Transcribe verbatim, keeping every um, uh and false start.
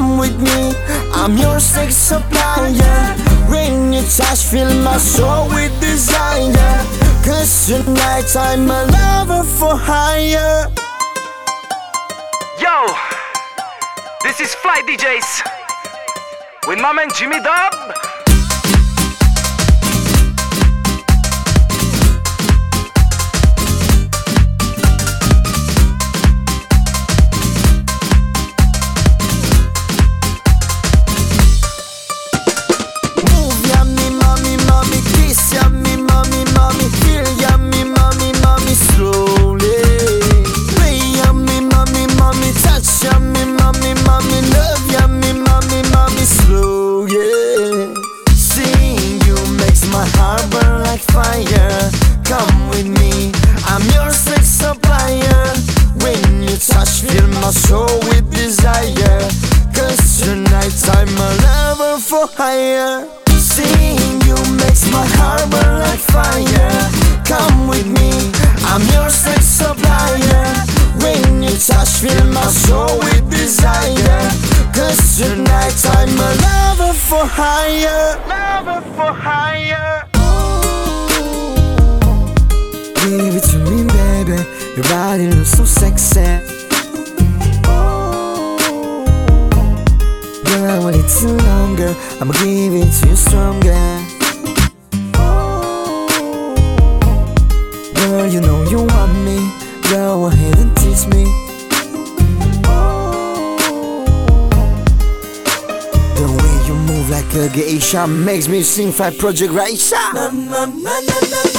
come with me, I'm your sex supplier. When you touch, fill my soul with desire. Cause tonight I'm a lover for hire. Yo, this is Fly D Js with my man Jimmy Dub. Come with me, I'm your sex supplier. When you touch, fill my soul with desire. Cause tonight I'm a lover for hire. Seeing you makes my heart burn like fire. Come with me, I'm your sex supplier. When you touch, fill my soul with desire. Cause tonight I'm a lover for hire. Lover for hire. Give it to me, baby. Your body looks so sexy. Girl, I want it too longer. I'ma give it to you stronger. Girl, you know you want me. Go ahead and tease me. The way you move like a geisha makes me sing Fly Project Raisha. Na, na, na, na, na.